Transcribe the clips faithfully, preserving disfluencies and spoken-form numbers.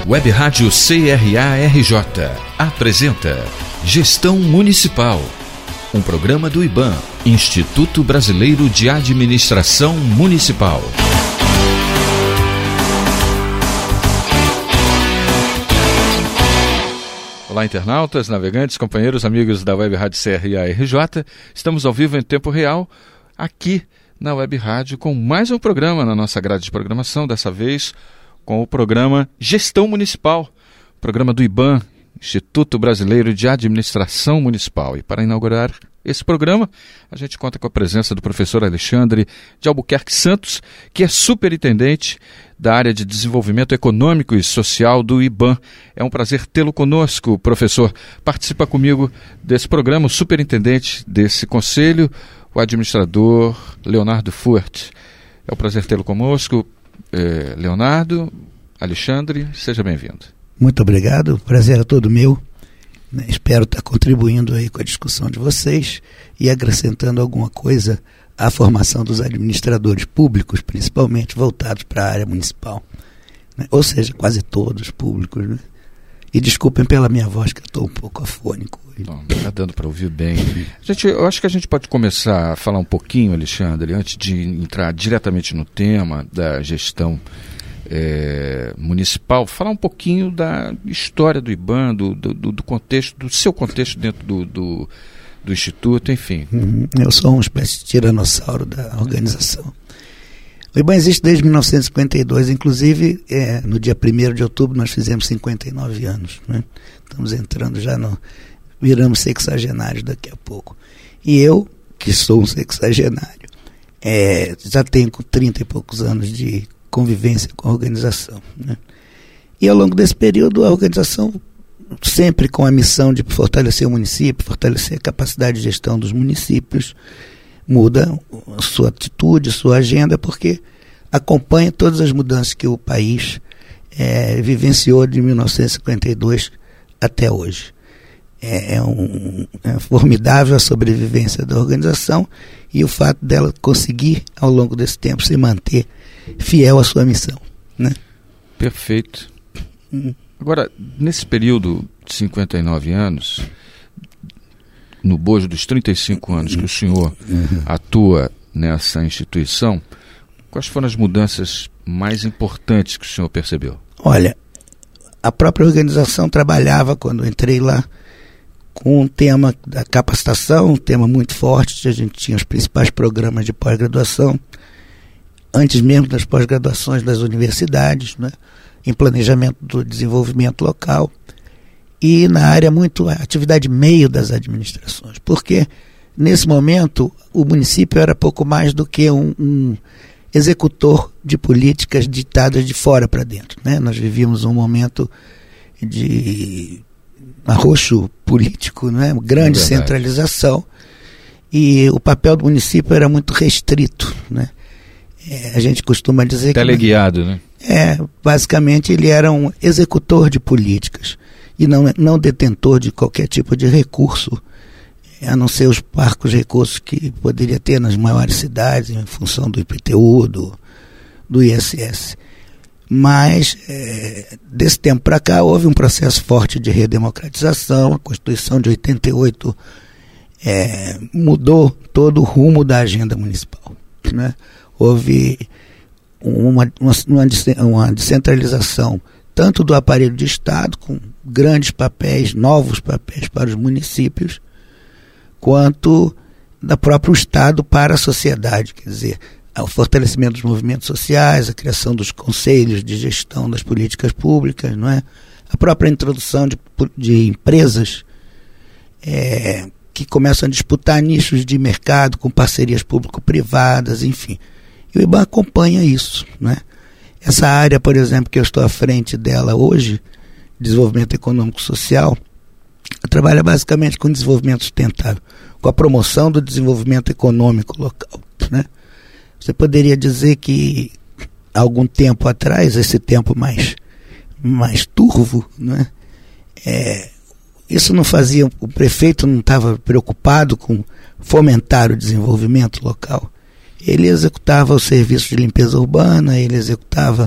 Web Rádio C R A R J apresenta Gestão Municipal, um programa do IBAM, Instituto Brasileiro de Administração Municipal. Olá, internautas, navegantes, companheiros, amigos da Web Rádio C R A R J. Estamos ao vivo em tempo real aqui na Web Rádio com mais um programa na nossa grade de programação, dessa vez com o programa Gestão Municipal, programa do IBAM, Instituto Brasileiro de Administração Municipal. E para inaugurar esse programa, a gente conta com a presença do professor Alexandre de Albuquerque Santos, que é superintendente da área de desenvolvimento econômico e social do IBAM. É um prazer tê-lo conosco, professor. Participa comigo desse programa o superintendente desse conselho, o administrador Leonardo Furt. É um prazer tê-lo conosco. Eh, Leonardo, Alexandre, seja bem-vindo. Muito obrigado, o prazer é todo meu. Né? Espero estar contribuindo aí com a discussão de vocês e acrescentando alguma coisa à formação dos administradores públicos, principalmente voltados para a área municipal. Né? Ou seja, quase todos públicos. Né? E desculpem pela minha voz, que eu estou um pouco afônico. Está dando para ouvir bem. Gente, eu acho que a gente pode começar a falar um pouquinho, Alexandre, antes de entrar diretamente no tema da gestão é, municipal, falar um pouquinho da história do IBAM, do, do, do contexto, do seu contexto dentro do, do, do Instituto, enfim. Uhum. Eu sou uma espécie de tiranossauro da organização. O IBAM existe desde mil novecentos e cinquenta e dois, inclusive é, no dia primeiro de outubro nós fizemos cinquenta e nove anos. Né? Estamos entrando já no... viramos sexagenários daqui a pouco. E eu, que sou um sexagenário, é, já tenho trinta e poucos anos de convivência com a organização. Né? E ao longo desse período a organização, sempre com a missão de fortalecer o município, fortalecer a capacidade de gestão dos municípios, muda a sua atitude, sua agenda, porque acompanha todas as mudanças que o país é, vivenciou de mil novecentos e cinquenta e dois até hoje. É, um, é formidável a sobrevivência da organização e o fato dela conseguir, ao longo desse tempo, se manter fiel à sua missão. Né? Perfeito. Hum. Agora, nesse período de cinquenta e nove anos... no bojo dos trinta e cinco anos que o senhor uhum. atua nessa instituição, quais foram as mudanças mais importantes que o senhor percebeu? Olha, a própria organização trabalhava, quando eu entrei lá, com um tema da capacitação, um tema muito forte. A gente tinha os principais programas de pós-graduação, antes mesmo das pós-graduações das universidades, né, em planejamento do desenvolvimento local, e na área muito, a atividade meio das administrações, porque nesse momento o município era pouco mais do que um, um executor de políticas ditadas de fora para dentro. Né? Nós vivíamos um momento de arroxo político, né? Grande é centralização, e o papel do município era muito restrito. Né? É, a gente costuma dizer teleguiado, que... né? É, basicamente ele era um executor de políticas e não, não detentor de qualquer tipo de recurso, a não ser os parcos recursos que poderia ter nas maiores cidades, em função do I P T U, do, do I S S. Mas, é, desse tempo para cá, houve um processo forte de redemocratização. A Constituição de oitenta e oito é, mudou todo o rumo da agenda municipal. Né? Houve uma, uma, uma descentralização tanto do aparelho de Estado, com grandes papéis, novos papéis para os municípios, quanto da próprio Estado para a sociedade, quer dizer, o fortalecimento dos movimentos sociais, a criação dos conselhos de gestão das políticas públicas, não é? A própria introdução de, de empresas é, que começam a disputar nichos de mercado com parcerias público-privadas, enfim. E o IBAM acompanha isso, não é? Essa área, por exemplo, que eu estou à frente dela hoje, desenvolvimento econômico-social, trabalha basicamente com desenvolvimento sustentável, com a promoção do desenvolvimento econômico local. Né? Você poderia dizer que, há algum tempo atrás, esse tempo mais, mais turvo, né? é, isso não fazia, o prefeito não estava preocupado com fomentar o desenvolvimento local. Ele executava o serviço de limpeza urbana, ele executava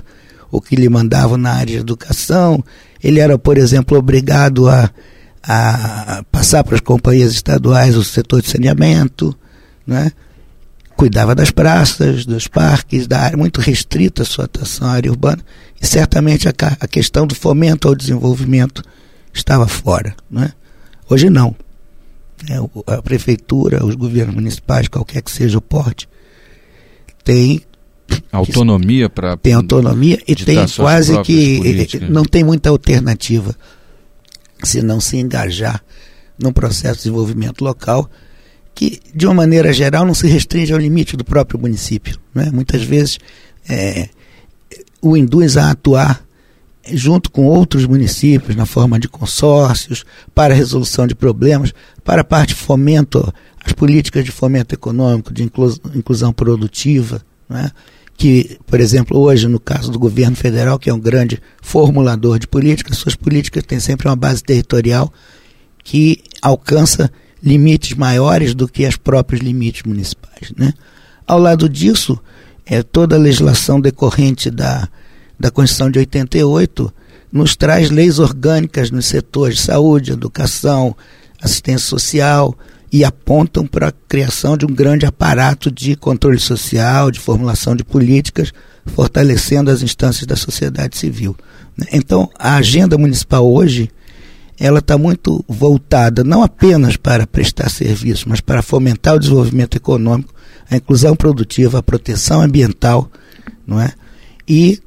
o que lhe mandavam na área de educação. Ele era, por exemplo, obrigado a, a passar para as companhias estaduais o setor de saneamento, né? Cuidava das praças, dos parques, da área, muito restrita a sua atuação à área urbana, e certamente a, a questão do fomento ao desenvolvimento estava fora, né? Hoje não. É, a prefeitura, os governos municipais, qualquer que seja o porte, tem autonomia para tem autonomia e tem quase que políticas. Não tem muita alternativa se não se engajar num processo de desenvolvimento local que, de uma maneira geral, não se restringe ao limite do próprio município, né? Muitas vezes é, o induz a atuar junto com outros municípios na forma de consórcios para a resolução de problemas, para a parte de fomento, as políticas de fomento econômico, de inclusão, inclusão produtiva, né? Que, por exemplo, hoje, no caso do governo federal, que é um grande formulador de políticas, suas políticas têm sempre uma base territorial que alcança limites maiores do que os próprios limites municipais, né? Ao lado disso, é, toda a legislação decorrente da, da Constituição de oitenta e oito nos traz leis orgânicas nos setores de saúde, educação, assistência social, e apontam para a criação de um grande aparato de controle social, de formulação de políticas, fortalecendo as instâncias da sociedade civil. Então, a agenda municipal hoje, ela está muito voltada não apenas para prestar serviços, mas para fomentar o desenvolvimento econômico, a inclusão produtiva, a proteção ambiental, não é? E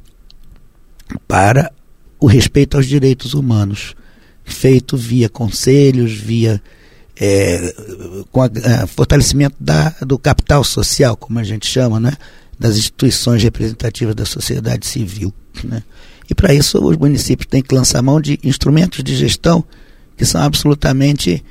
para o respeito aos direitos humanos, feito via conselhos, via É, com o fortalecimento da, do capital social, como a gente chama, né? Das instituições representativas da sociedade civil, né? E para isso os municípios têm que lançar mão de instrumentos de gestão que são absolutamente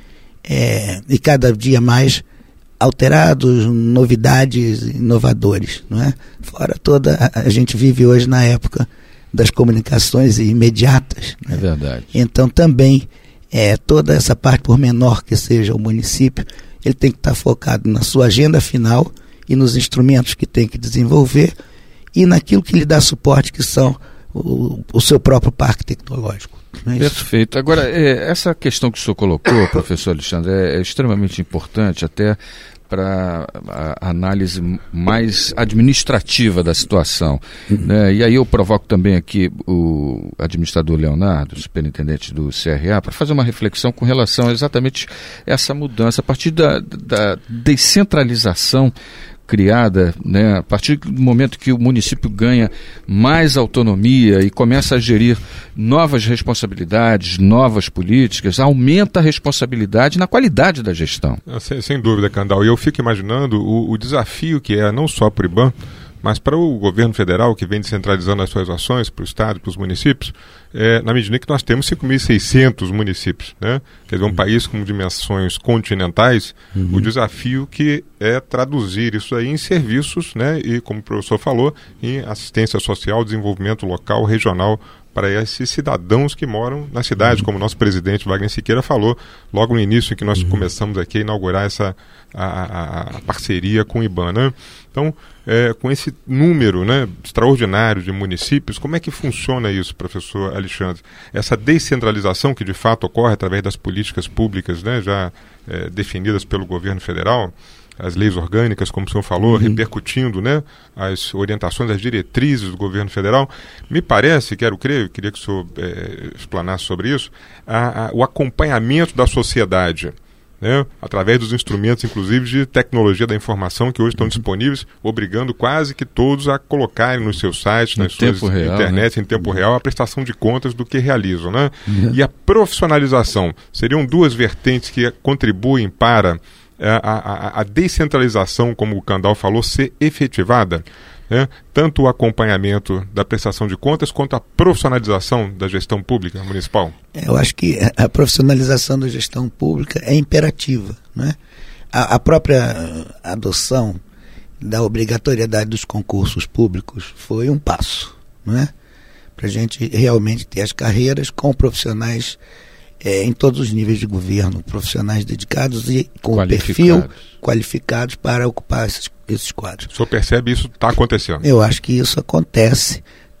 é, e cada dia mais alterados, novidades, inovadores, não é? Fora toda, a, a gente vive hoje na época das comunicações imediatas, né? É verdade. Então também É, toda essa parte, por menor que seja o município, ele tem que estar focado na sua agenda final e nos instrumentos que tem que desenvolver e naquilo que lhe dá suporte, que são o, o seu próprio parque tecnológico. Não é isso? Perfeito. Agora, é, essa questão que o senhor colocou, professor Alexandre, é, é extremamente importante até para a análise mais administrativa da situação, uhum. né? E aí eu provoco também aqui o administrador Leonardo, superintendente do C R A, para fazer uma reflexão com relação a exatamente essa mudança, a partir da, da descentralização criada, né, a partir do momento que o município ganha mais autonomia e começa a gerir novas responsabilidades, novas políticas, aumenta a responsabilidade na qualidade da gestão. Sem, sem dúvida, Candal. E eu fico imaginando o, o desafio que é, não só para o IBAM, mas para o governo federal, que vem descentralizando as suas ações para o Estado, para os municípios, é, na medida que nós temos cinco mil e seiscentos municípios, né? Quer dizer, um uhum. país com dimensões continentais, uhum. o desafio que é traduzir isso aí em serviços, né? E, como o professor falou, em assistência social, desenvolvimento local, regional, para esses cidadãos que moram na cidade, uhum. como o nosso presidente Wagner Siqueira falou, logo no início em que nós uhum. começamos aqui a inaugurar essa a, a, a parceria com o IBAM, né? Então, é, com esse número, né, extraordinário de municípios, como é que funciona isso, professor Alexandre? Essa descentralização que de fato ocorre através das políticas públicas, né, já é, definidas pelo governo federal, as leis orgânicas, como o senhor falou, uhum. repercutindo, né, as orientações, as diretrizes do governo federal. Me parece, quero crer, eu queria que o senhor é, explanasse sobre isso, a, a, o acompanhamento da sociedade, né, através dos instrumentos, inclusive, de tecnologia da informação que hoje estão uhum. disponíveis, obrigando quase que todos a colocarem nos seus sites, nas suas real, internet, né? em tempo real, a prestação de contas do que realizam, né? Uhum. E a profissionalização, seriam duas vertentes que contribuem para a, a, a descentralização, como o Candal falou, ser efetivada, né? Tanto o acompanhamento da prestação de contas quanto a profissionalização da gestão pública municipal? Eu acho que a profissionalização da gestão pública é imperativa, né? A, a própria adoção da obrigatoriedade dos concursos públicos foi um passo, né? Para a gente realmente ter as carreiras com profissionais É, em todos os níveis de governo, profissionais dedicados e com perfil qualificados para ocupar esses, esses quadros. O senhor percebe isso está acontecendo? Eu acho que isso acontece,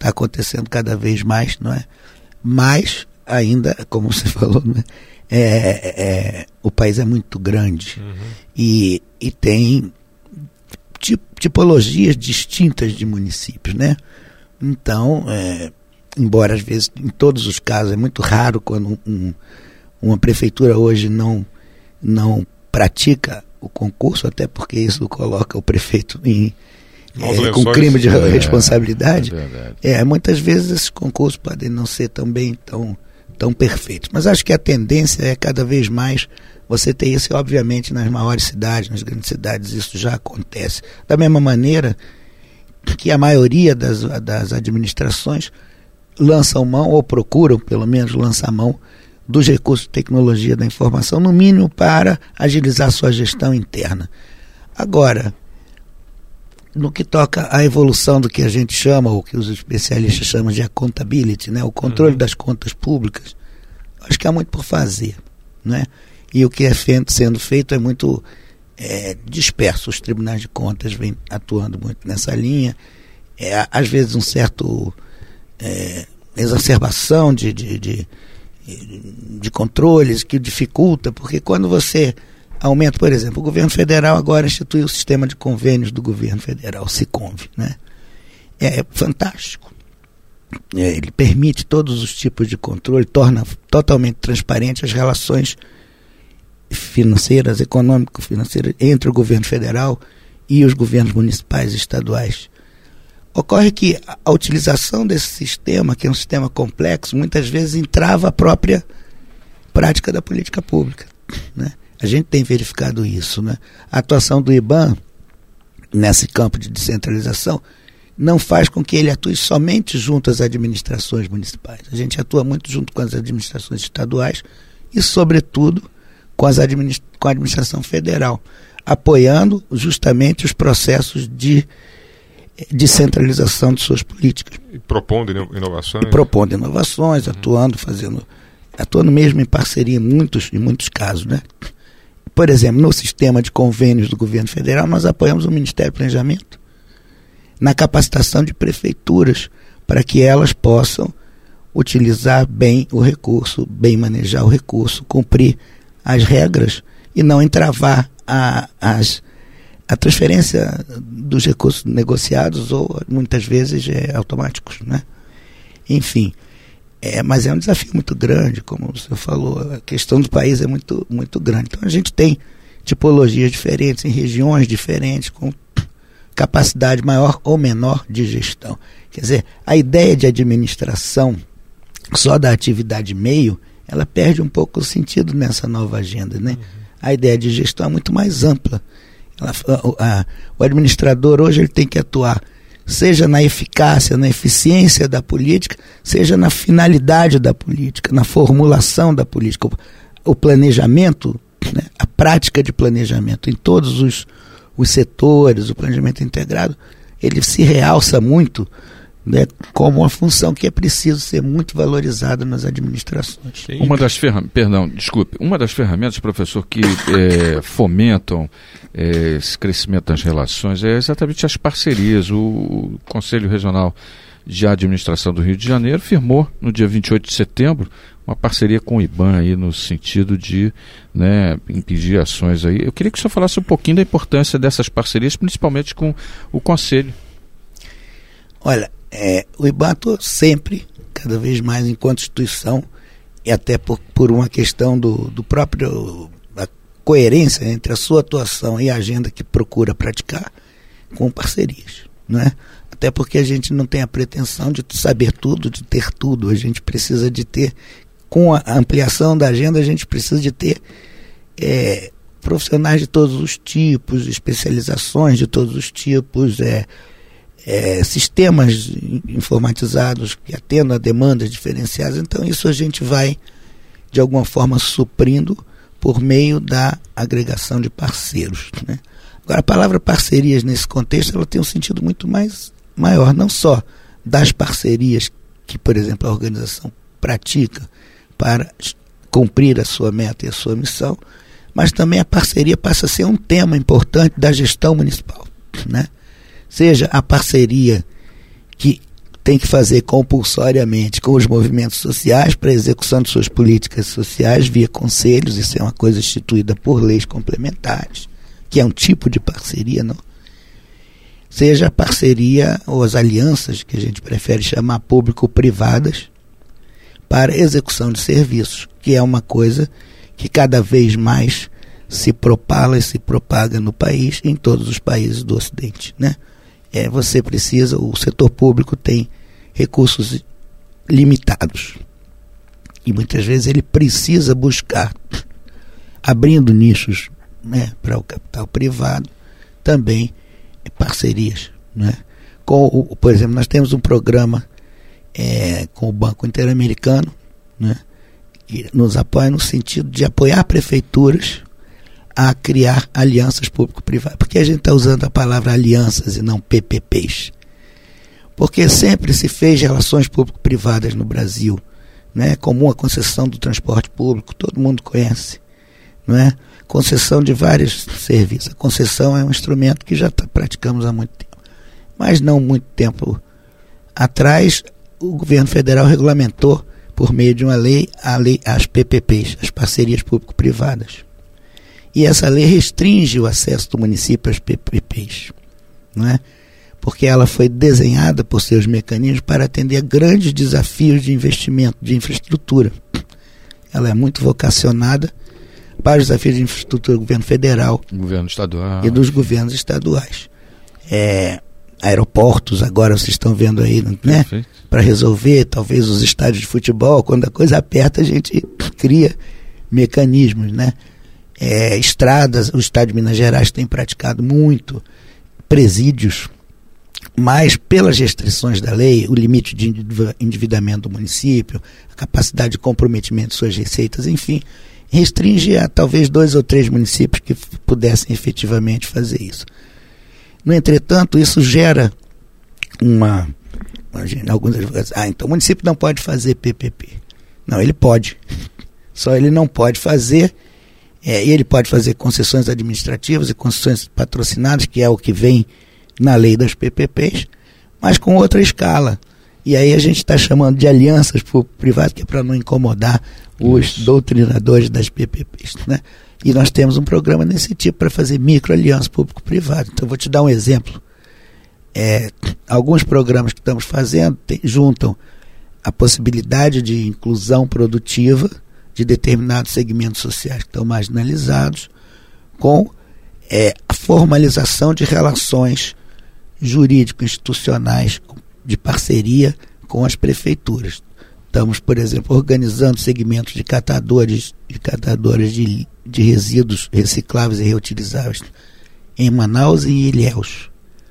está acontecendo cada vez mais, não é? Mas ainda, como você falou, né? é, é, o país é muito grande, uhum. e, e tem tip, tipologias distintas de municípios, né? Então, é, embora às vezes, em todos os casos, é muito raro quando um, uma prefeitura hoje não, não pratica o concurso, até porque isso coloca o prefeito em, é, com crime de é, responsabilidade. É, é, muitas vezes esses concursos podem não ser também tão, tão perfeitos. Mas acho que a tendência é cada vez mais você ter isso, e obviamente nas maiores cidades, nas grandes cidades, isso já acontece. Da mesma maneira que a maioria das, das administrações lançam mão, ou procuram pelo menos lançar mão, dos recursos de tecnologia da informação, no mínimo para agilizar sua gestão interna. Agora, no que toca à evolução do que a gente chama, ou que os especialistas chamam de accountability, né, o controle uhum. das contas públicas, acho que há muito por fazer, né? E o que é feito, sendo feito é muito é, disperso. Os tribunais de contas vêm atuando muito nessa linha, é, às vezes um certo é, exacerbação de, de, de de controles que dificulta, porque quando você aumenta, por exemplo, o governo federal agora instituiu o sistema de convênios do governo federal, o SICONV, né? É fantástico. É, ele permite todos os tipos de controle, torna totalmente transparente as relações financeiras, econômico-financeiras entre o governo federal e os governos municipais e estaduais. Ocorre que a utilização desse sistema, que é um sistema complexo, muitas vezes entrava a própria prática da política pública, né? A gente tem verificado isso, né? A atuação do IBAN nesse campo de descentralização não faz com que ele atue somente junto às administrações municipais. A gente atua muito junto com as administrações estaduais e, sobretudo, com, as administra- com a administração federal, apoiando justamente os processos de descentralização de suas políticas. E propondo inovações. E propondo inovações, uhum. atuando, fazendo, atuando mesmo em parceria em muitos, em muitos casos, né? Por exemplo, no sistema de convênios do governo federal, nós apoiamos o Ministério do Planejamento na capacitação de prefeituras para que elas possam utilizar bem o recurso, bem manejar o recurso, cumprir as regras e não entravar a, as a transferência dos recursos negociados, ou muitas vezes é, automáticos, né? Enfim, é, mas é um desafio muito grande, como você falou, a questão do país é muito, muito grande. Então a gente tem tipologias diferentes, em regiões diferentes, com capacidade maior ou menor de gestão. Quer dizer, a ideia de administração só da atividade meio, ela perde um pouco o sentido nessa nova agenda, né? Uhum. A ideia de gestão é muito mais ampla. A, a, o administrador hoje ele tem que atuar seja na eficácia, na eficiência da política, seja na finalidade da política, na formulação da política, o, o planejamento, né, a prática de planejamento em todos os, os setores, o planejamento integrado, ele se realça muito, né, como uma função que é preciso ser muito valorizada nas administrações. Sim. Uma das ferramentas, perdão, desculpe, uma das ferramentas, professor, que é, fomentam é, esse crescimento das relações é exatamente as parcerias. O, o Conselho Regional de Administração do Rio de Janeiro firmou no dia vinte e oito de setembro uma parceria com o IBAN aí no sentido de, né, impedir ações aí. Eu queria que o senhor falasse um pouquinho da importância dessas parcerias, principalmente com o Conselho. Olha, É, o IBAN atua sempre, cada vez mais enquanto instituição, e até por, por uma questão do, do próprio, da coerência entre a sua atuação e a agenda que procura praticar, com parcerias, né? Até porque a gente não tem a pretensão de saber tudo, de ter tudo. A gente precisa de ter, com a ampliação da agenda, a gente precisa de ter é, profissionais de todos os tipos, especializações de todos os tipos, é, É, sistemas informatizados que atendam a demandas diferenciadas. Então isso a gente vai de alguma forma suprindo por meio da agregação de parceiros, né? Agora, a palavra parcerias nesse contexto ela tem um sentido muito mais maior, não só das parcerias que, por exemplo, a organização pratica para cumprir a sua meta e a sua missão, mas também a parceria passa a ser um tema importante da gestão municipal, né? Seja a parceria que tem que fazer compulsoriamente com os movimentos sociais para a execução de suas políticas sociais via conselhos. Isso é uma coisa instituída por leis complementares, que é um tipo de parceria, não? Seja a parceria ou as alianças, que a gente prefere chamar público-privadas, para execução de serviços, que é uma coisa que cada vez mais se propala e se propaga no país, em todos os países do Ocidente, né? É, você precisa, o setor público tem recursos limitados e muitas vezes ele precisa buscar, abrindo nichos, né, para o capital privado, também parcerias, né? Com o, por exemplo, nós temos um programa é, com o Banco Interamericano, né, que nos apoia no sentido de apoiar prefeituras a criar alianças público-privadas. Por que a gente está usando a palavra alianças e não P P Ps? Porque sempre se fez relações público-privadas no Brasil, né? Comum a concessão do transporte público, todo mundo conhece, não é? Concessão de vários serviços. A concessão é um instrumento que já tá, praticamos há muito tempo. Mas não muito tempo atrás, o governo federal regulamentou, por meio de uma lei, a lei, as P P Ps, as parcerias público-privadas. E essa lei restringe o acesso do município às P P Ps, não é? Porque ela foi desenhada por seus mecanismos para atender a grandes desafios de investimento, de infraestrutura. Ela é muito vocacionada para os desafios de infraestrutura do governo federal, governo estadual e dos governos estaduais. É, aeroportos, agora vocês estão vendo aí, né? Para resolver, talvez, os estádios de futebol, quando a coisa aperta, a gente cria mecanismos, né? É, estradas, o estado de Minas Gerais tem praticado muito, presídios, mas pelas restrições da lei, o limite de endividamento do município, a capacidade de comprometimento de suas receitas, enfim, restringe a talvez dois ou três municípios que pudessem efetivamente fazer isso. No entretanto, isso gera uma... Imagina, alguns advogados, ah, então o município não pode fazer P P P. Não, ele pode. Só ele não pode fazer... É, ele pode fazer concessões administrativas e concessões patrocinadas, que é o que vem na lei das P P Ps, mas com outra escala. E aí a gente está chamando de alianças público-privadas, que é para não incomodar os Isso. doutrinadores das P P Ps, né? E nós temos um programa desse tipo para fazer micro-alianças público-privadas. Então eu vou te dar um exemplo. É, alguns programas que estamos fazendo tem, juntam a possibilidade de inclusão produtiva de determinados segmentos sociais que estão marginalizados, com é, a formalização de relações jurídico-institucionais de parceria com as prefeituras. Estamos, por exemplo, organizando segmentos de catadores de catadoras de, de resíduos recicláveis e reutilizáveis em Manaus e em Ilhéus,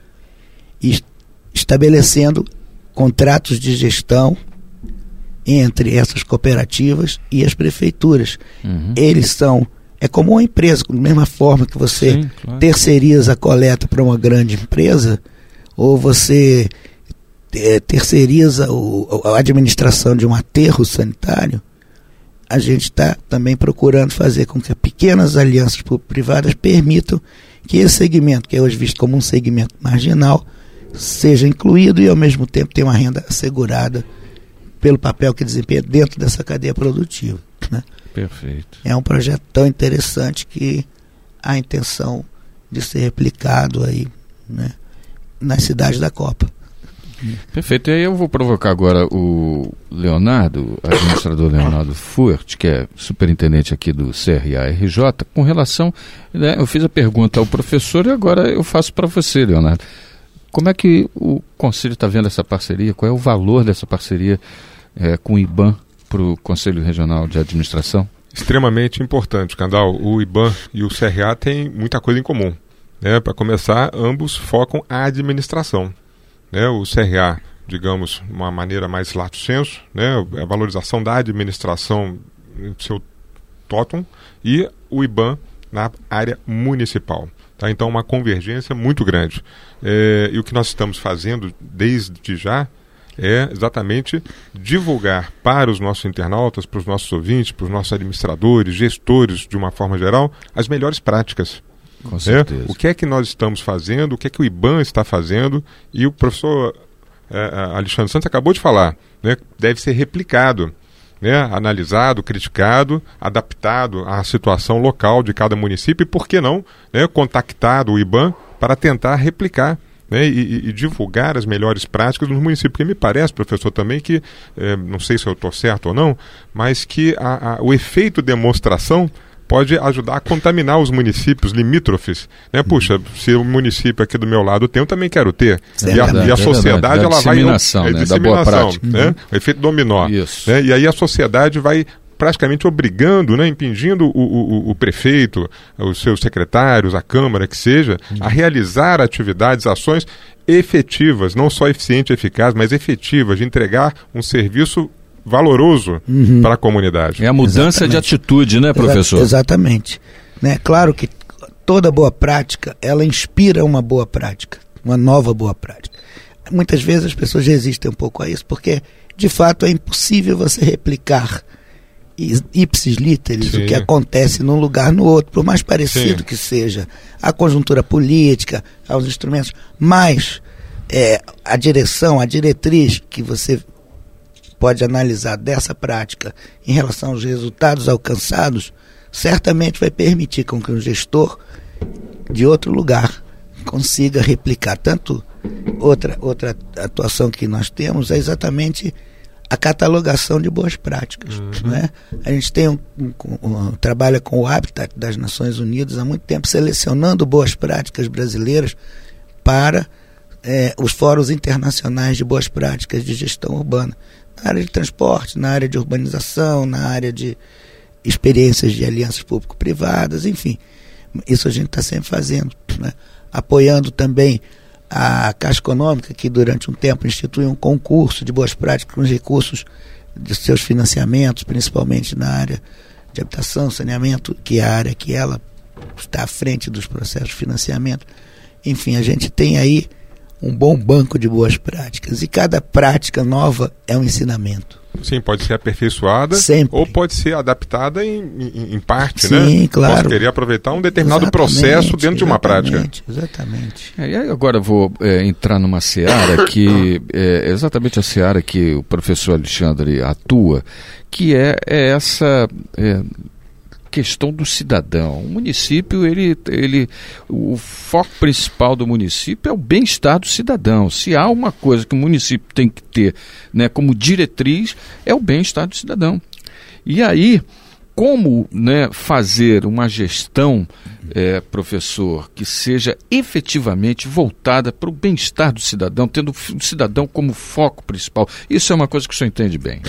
e estabelecendo contratos de gestão entre essas cooperativas e as prefeituras. Uhum. Eles são, é como uma empresa, da mesma forma que você Sim, claro. terceiriza a coleta para uma grande empresa, ou você é, terceiriza o, a administração de um aterro sanitário, a gente está também procurando fazer com que pequenas alianças privadas permitam que esse segmento, que é hoje visto como um segmento marginal, seja incluído e ao mesmo tempo tenha uma renda assegurada pelo papel que desempenha dentro dessa cadeia produtiva, né? Perfeito. É um projeto tão interessante que há a intenção de ser replicado aí, né, nas cidades da Copa. Perfeito. E aí eu vou provocar agora o Leonardo, administrador Leonardo Fuert, que é superintendente aqui do C R A R J, com relação, né, eu fiz a pergunta ao professor e agora eu faço para você, Leonardo. Como é que o Conselho está vendo essa parceria? Qual é o valor dessa parceria é, com o IBAM para o Conselho Regional de Administração? Extremamente importante, Candal. O IBAM e o C R A têm muita coisa em comum, né? Para começar, ambos focam a administração, né? O C R A, digamos, de uma maneira mais lato sensu, né? A valorização da administração em seu tótum, e o IBAM na área municipal. Tá? Então, uma convergência muito grande. É, e o que nós estamos fazendo desde já é exatamente divulgar para os nossos internautas, para os nossos ouvintes, para os nossos administradores, gestores, de uma forma geral, as melhores práticas. Com certeza. É, o que é que nós estamos fazendo, o que é que o IBAM está fazendo, e o professor uh, Alexandre Santos acabou de falar, né, deve ser replicado, né, analisado, criticado, adaptado à situação local de cada município e, por que não, né, contactado o IBAMA para tentar replicar, né, e, e divulgar as melhores práticas nos municípios. Porque me parece, professor, também que, eh, não sei se eu estou certo ou não, mas que a, a, o efeito demonstração pode ajudar a contaminar os municípios limítrofes, né? Puxa, se o município aqui do meu lado tem, eu também quero ter. É e a, verdade, e a é sociedade, ela vai... disseminação, é, né? disseminação, Da boa prática. né? Uhum. O efeito dominó. Isso. Né? E aí a sociedade vai praticamente obrigando, né, impingindo o, o, o prefeito, os seus secretários, a Câmara, que seja, uhum. a realizar atividades, ações efetivas, não só eficiente e eficaz, mas efetivas, de entregar um serviço valoroso uhum. para a comunidade. É a mudança Exatamente. de atitude, né, professor? Exa- exatamente. Né? Claro que toda boa prática, ela inspira uma boa prática, uma nova boa prática. Muitas vezes as pessoas resistem um pouco a isso, porque, de fato, é impossível você replicar ipsis literis Sim. o que acontece num lugar no outro, por mais parecido Sim. que seja a conjuntura política, aos instrumentos, mas é, a direção, a diretriz que você pode analisar dessa prática em relação aos resultados alcançados, certamente vai permitir com que um gestor de outro lugar consiga replicar. Tanto outra, outra atuação que nós temos é exatamente a catalogação de boas práticas. Uhum. Né? A gente tem um, um, um, trabalha com o Habitat das Nações Unidas há muito tempo, selecionando boas práticas brasileiras para é, os fóruns internacionais de boas práticas de gestão urbana, na área de transporte, na área de urbanização, na área de experiências de alianças público-privadas, enfim, isso a gente está sempre fazendo, né? Apoiando também a Caixa Econômica, que durante um tempo institui um concurso de boas práticas com os recursos de seus financiamentos, principalmente na área de habitação, saneamento, que é a área que ela está à frente dos processos de financiamento. Enfim, a gente tem aí um bom banco de boas práticas, e cada prática nova é um ensinamento. Sim, pode ser aperfeiçoada Sempre. Ou pode ser adaptada em, em, em parte, Sim, né? Sim, claro. Posso querer aproveitar um determinado exatamente, processo dentro de uma prática. Exatamente. É, e aí agora eu vou é, entrar numa seara que é exatamente a seara que o professor Alexandre atua, que é, é essa... É, questão do cidadão. O município, ele, ele, o foco principal do município é o bem-estar do cidadão. Se há uma coisa que o município tem que ter, né, como diretriz, é o bem-estar do cidadão. E aí, como, né, fazer uma gestão, é, professor, que seja efetivamente voltada para o bem-estar do cidadão, tendo o cidadão como foco principal? Isso é uma coisa que o senhor entende bem.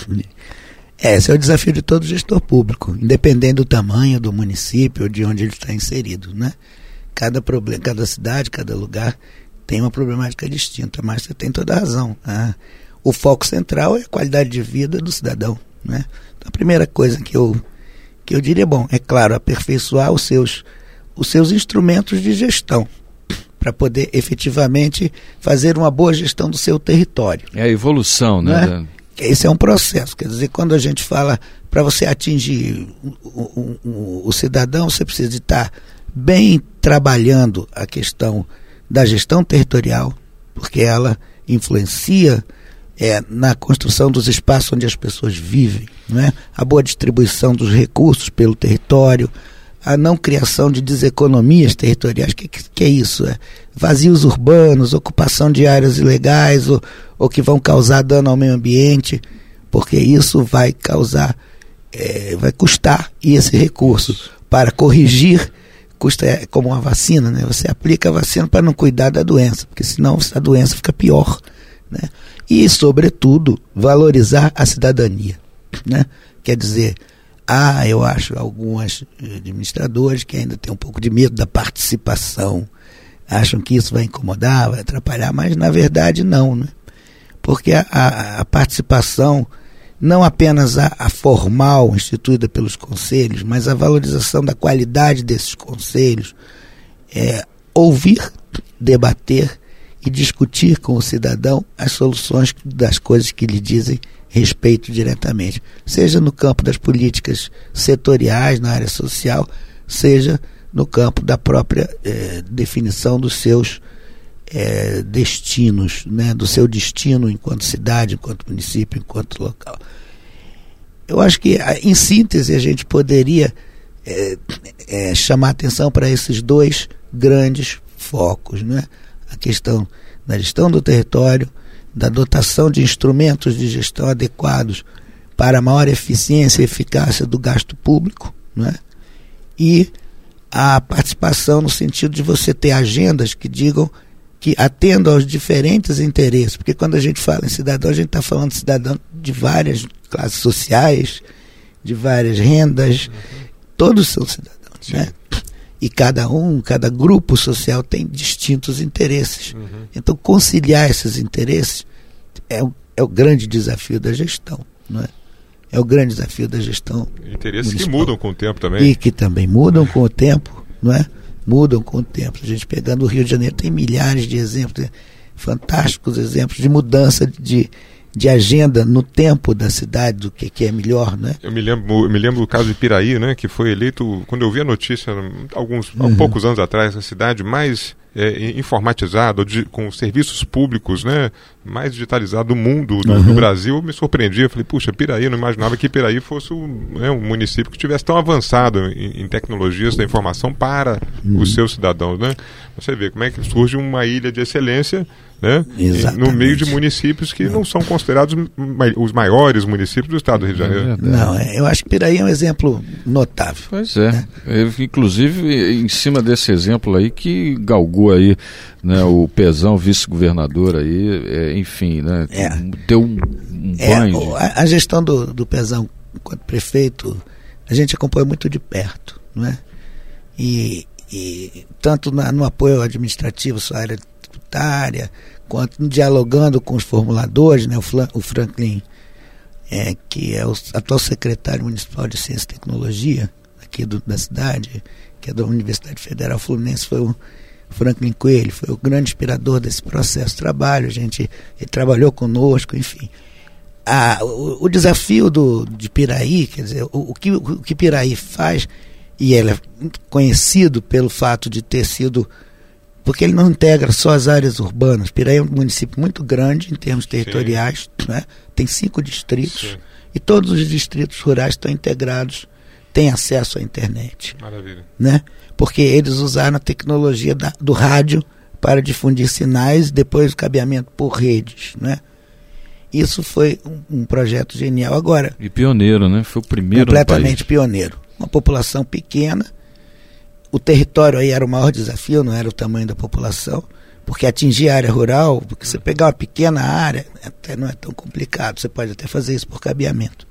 É, esse é o desafio de todo gestor público, independente do tamanho do município ou de onde ele está inserido, né? Cada problema, cada cidade, cada lugar tem uma problemática distinta, mas você tem toda a razão. Né? O foco central é a qualidade de vida do cidadão, né? Então, a primeira coisa que eu, que eu diria, bom, é claro, aperfeiçoar os seus, os seus instrumentos de gestão, para poder efetivamente fazer uma boa gestão do seu território. É a evolução, né? né? Esse é um processo, quer dizer, quando a gente fala para você atingir o, o, o, o cidadão, você precisa estar bem trabalhando a questão da gestão territorial, porque ela influencia é, na construção dos espaços onde as pessoas vivem, né? A boa distribuição dos recursos pelo território, a não criação de deseconomias territoriais. O que, que é isso? É vazios urbanos, ocupação de áreas ilegais ou, ou que vão causar dano ao meio ambiente, porque isso vai causar, é, vai custar, e esse recurso para corrigir custa é, como uma vacina, né? Você aplica a vacina para não cuidar da doença, porque senão a doença fica pior, né? E, sobretudo, valorizar a cidadania, né? Quer dizer, Ah, eu acho alguns administradores que ainda têm um pouco de medo da participação, acham que isso vai incomodar, vai atrapalhar, mas na verdade não, né? Porque a, a, a participação, não apenas a, a formal instituída pelos conselhos, mas a valorização da qualidade desses conselhos, é, ouvir, debater e discutir com o cidadão as soluções das coisas que lhe dizem respeito diretamente, seja no campo das políticas setoriais, na área social, seja no campo da própria eh, definição dos seus é, destinos, né, do seu destino enquanto cidade, enquanto município, enquanto local. Eu acho que, em síntese, a gente poderia é, é, chamar atenção para esses dois grandes focos, né? A questão da gestão do território, da dotação de instrumentos de gestão adequados para a maior eficiência e eficácia do gasto público, né? E a participação no sentido de você ter agendas que digam, que atendam aos diferentes interesses, porque quando a gente fala em cidadão, a gente está falando de cidadão de várias classes sociais, de várias rendas, uhum. Todos são cidadãos, né? E cada um, cada grupo social tem distintos interesses. Uhum. Então, conciliar esses interesses é o, é o grande desafio da gestão, não é? É o grande desafio da gestão. Interesses municipal. Que mudam com o tempo também. E que também mudam com o tempo, não é? Mudam com o tempo. A gente pegando o Rio de Janeiro, tem milhares de exemplos, fantásticos exemplos de mudança de, de agenda no tempo da cidade, do que, que é melhor, né? Eu me lembro, eu me lembro do caso de Piraí, né, que foi eleito, quando eu vi a notícia, alguns, uhum. há poucos anos atrás, a cidade mais é, informatizada, de, com serviços públicos, né, mais digitalizado do mundo, do, uhum. do Brasil. Eu me surpreendi, eu falei, puxa, Piraí, eu não imaginava que Piraí fosse um, né, um município que estivesse tão avançado em, em tecnologias da informação para uhum. os seus cidadãos, né? Você vê como é que surge uma ilha de excelência, né, no meio de municípios que não são considerados os maiores municípios do estado do Rio de Janeiro. É não, eu acho que Piraí é um exemplo notável. Pois é, né? Inclusive em cima desse exemplo aí que galgou aí, né, o Pezão, vice-governador aí, é, enfim, né, é. deu um, um banho. É, a, a gestão do, do Pezão enquanto prefeito, a gente acompanha muito de perto, não é? E, e tanto na, no apoio administrativo, sua área tributária, quanto dialogando com os formuladores, né, o, Flan, o Franklin, é, que é o atual secretário municipal de Ciência e Tecnologia aqui do, da cidade, que é da Universidade Federal Fluminense, foi o Franklin Coelho, foi o grande inspirador desse processo de trabalho. A gente, ele trabalhou conosco, enfim. Ah, o, o desafio do, de Piraí, quer dizer, o, o, que, o que Piraí faz, e ele é conhecido pelo fato de ter sido, porque ele não integra só as áreas urbanas. Piraí é um município muito grande em termos territoriais, né? Tem cinco distritos. Sim. E todos os distritos rurais estão integrados, têm acesso à internet. Maravilha. Né? Porque eles usaram a tecnologia da, do rádio para difundir sinais e depois o cabeamento por redes, né? Isso foi um, um projeto genial. Agora, e pioneiro, né? Foi o primeiro completamente pioneiro. Uma população pequena, o território aí era o maior desafio, não era o tamanho da população, porque atingir a área rural, porque você pegar uma pequena área, até não é tão complicado, você pode até fazer isso por cabeamento.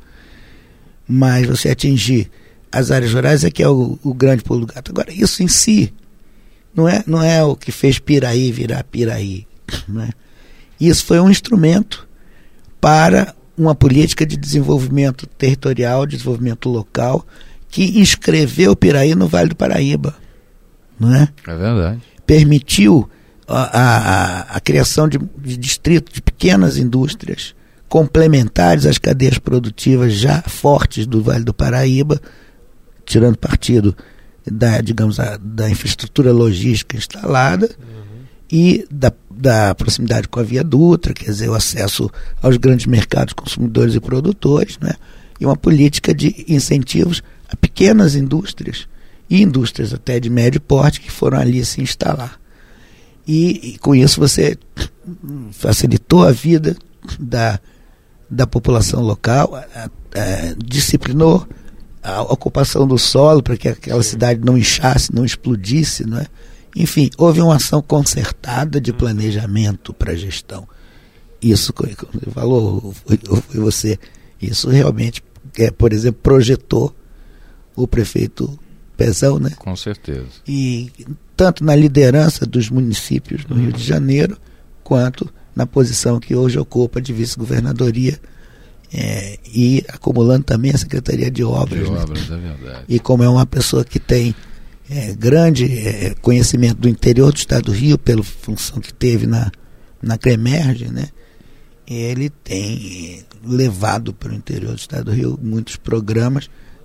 Mas você atingir as áreas rurais é que é o, o grande pulo do gato. Agora, isso em si não é, não é o que fez Piraí virar Piraí, né? Isso foi um instrumento para uma política de desenvolvimento territorial, desenvolvimento local, que inscreveu Piraí no Vale do Paraíba, não é? É verdade. Permitiu a, a, a criação de, de distritos, de pequenas indústrias complementares às cadeias produtivas já fortes do Vale do Paraíba, tirando partido da, digamos, a, da infraestrutura logística instalada, uhum. e da, da proximidade com a Via Dutra, quer dizer, o acesso aos grandes mercados consumidores e produtores, né? E uma política de incentivos a pequenas indústrias e indústrias até de médio porte que foram ali se instalar. E, e com isso você facilitou a vida da, da população local, a, a, a, disciplinou a ocupação do solo para que aquela cidade não inchasse, não explodisse, não é? Enfim, houve uma ação concertada de planejamento para a gestão. Isso, como você falou, foi, foi você, isso realmente, é, por exemplo, projetou o prefeito Pezão, né? Com certeza. E tanto na liderança dos municípios no Rio de Janeiro, quanto na posição que hoje ocupa de vice-governadoria, é, e acumulando também a Secretaria de Obras. De né? Obras, é verdade. E como é uma pessoa que tem é, grande é, conhecimento do interior do estado do Rio, pela função que teve na, na CREMERGE, né? Ele tem levado para o interior do estado do Rio muitos programas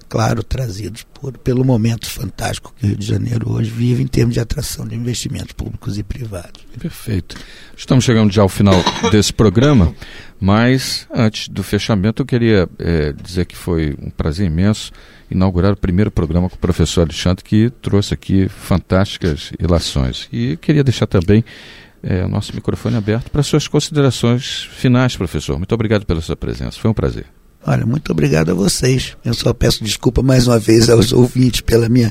claro, trazidos por, pelo momento fantástico que o Rio de Janeiro hoje vive em termos de atração de investimentos públicos e privados. Perfeito. Estamos chegando já ao final desse programa, mas antes do fechamento eu queria é, dizer que foi um prazer imenso inaugurar o primeiro programa com o professor Alexandre, que trouxe aqui fantásticas ilações. E queria deixar também é, o nosso microfone aberto para suas considerações finais, professor. Muito obrigado pela sua presença, foi um prazer. Olha, muito obrigado a vocês. Eu só peço desculpa mais uma vez aos ouvintes pela minha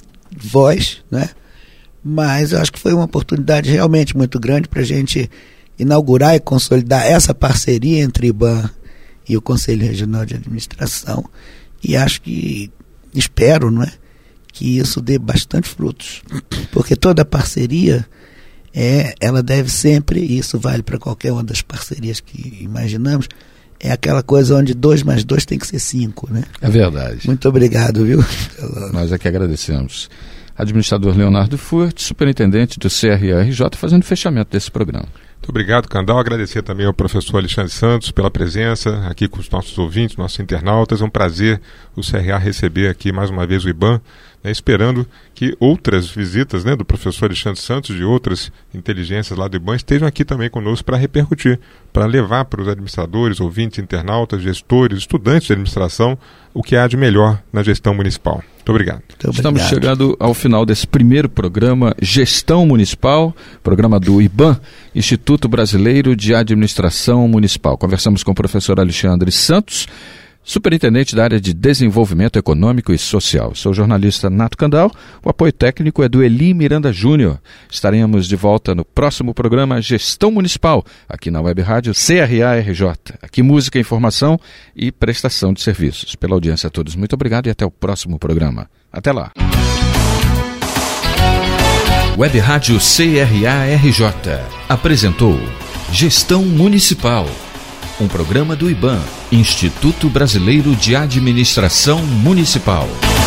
voz, né? Mas eu acho que foi uma oportunidade realmente muito grande para a gente inaugurar e consolidar essa parceria entre o IBAM e o Conselho Regional de Administração. E acho que, espero, não é, que isso dê bastante frutos. Porque toda parceria, é, ela deve sempre, e isso vale para qualquer uma das parcerias que imaginamos, é aquela coisa onde dois mais dois tem que ser cinco, né? É verdade. Muito obrigado, viu? Nós é que agradecemos. Administrador Leonardo Furt, superintendente do C R A R J, fazendo o fechamento desse programa. Muito obrigado, Candal. Agradecer também ao professor Alexandre Santos pela presença aqui com os nossos ouvintes, nossos internautas. É um prazer o C R A receber aqui mais uma vez o IBAM, né, esperando que outras visitas, né, do professor Alexandre Santos, de outras inteligências lá do IBAM, estejam aqui também conosco para repercutir, para levar para os administradores, ouvintes, internautas, gestores, estudantes de administração, o que há de melhor na gestão municipal. Muito obrigado. Muito obrigado. Estamos chegando ao final desse primeiro programa, Gestão Municipal, programa do IBAM, Instituto Brasileiro de Administração Municipal. Conversamos com o professor Alexandre Santos, superintendente da área de Desenvolvimento Econômico e Social. Sou o jornalista Nato Candal, o apoio técnico é do Eli Miranda Júnior. Estaremos de volta no próximo programa Gestão Municipal, aqui na Web Rádio C R A R J. Aqui música, informação e prestação de serviços. Pela audiência a todos, muito obrigado e até o próximo programa. Até lá. Web Rádio C R A R J apresentou Gestão Municipal, um programa do IBAM, Instituto Brasileiro de Administração Municipal.